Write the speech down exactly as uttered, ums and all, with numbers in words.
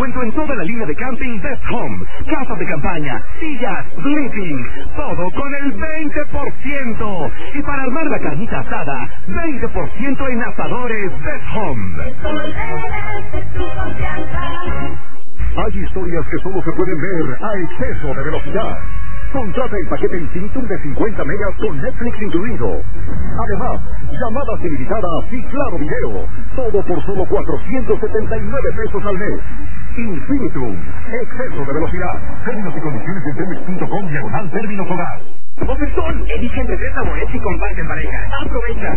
descuento en toda la línea de camping Best Home, casas de campaña, sillas, sleeping, todo con el veinte por ciento. Y para armar la carnita asada, veinte por ciento en asadores Best Home. Hay historias que solo se pueden ver a exceso de velocidad. Contrata el paquete Infinitum de cincuenta megas con Netflix incluido. Además, llamadas ilimitadas y claro video. Todo por solo cuatrocientos setenta y nueve pesos al mes. Infinitum. Exceso de velocidad. Términos y condiciones en telmex punto com diagonal términos hogar. Bofetón, elige entre tres sabores y comparte en pareja. Aprovecha.